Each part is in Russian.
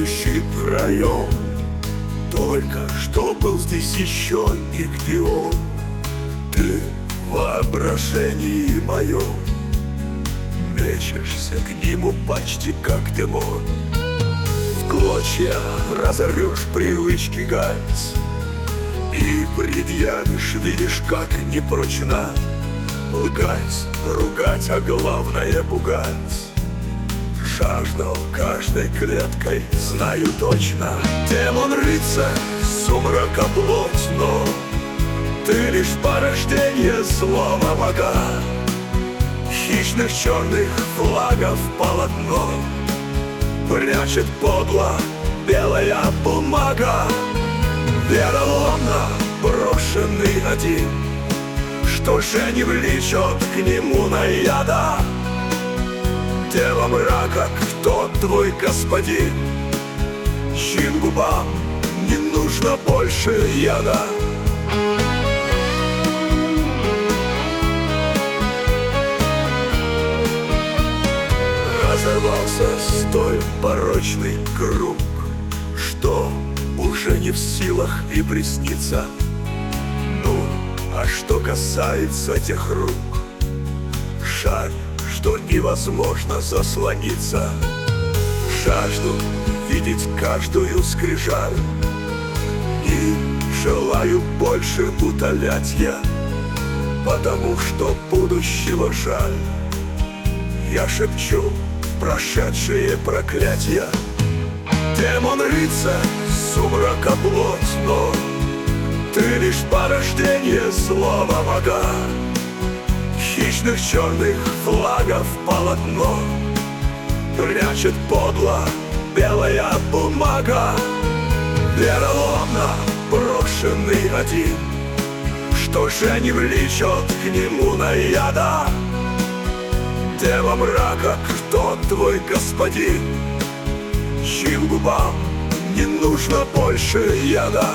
сияющий проем. Только что был здесь еще нигде он. Ты в воображении моем мечешься к нему почти как демон. В клочья разорвешь привычки гать и предъявишь, видишь, как непрочна лгать, ругать, а главное пугать. Жаждал каждой клеткой, знаю точно. Демон-рыцарь, сумрака плоть, но ты лишь порождение злого бога. Хищных черных флагов полотно прячет подло белая бумага. Вероломно брошенный один, что же не влечет к нему наяда. Дева мрака, кто твой господин? Чьим губам не нужно больше яда? Разорвался столь порочный круг, что уже не в силах и присниться. Ну, а что касается тех рук, жаль, что невозможно заслониться. Жажду видеть каждую скрижаль, и желаю больше утолять я, потому что будущего жаль. Я шепчу прошедшие проклятия. Демон-рыцарь, сумрака плоть, но ты лишь порождение злого бога. Хищных черных флагов полотно прячет подло белая бумага. Вероломно брошенный один, что же не влечет к нему наяда. Дева мрака, кто твой господин? Чьим губам не нужно больше яда?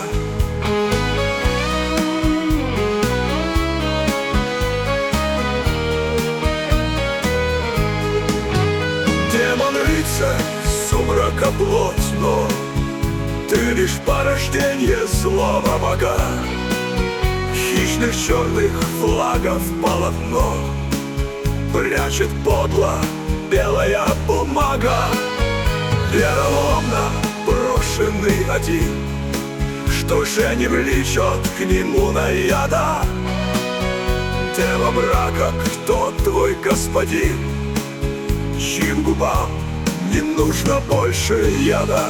Демон-рыцарь, сумрака плоть, но ты лишь порождение злого бога. Хищных черных флагов полотно прячет подло белая бумага. Вероломно брошенный один, что же не влечет к нему наяда. Дева мрака, кто твой господин? Чьим губам не нужно больше яда?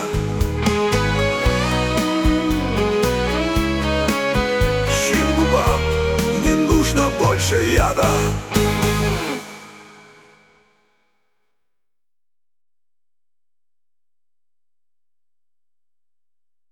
Чьим губам не нужно больше яда?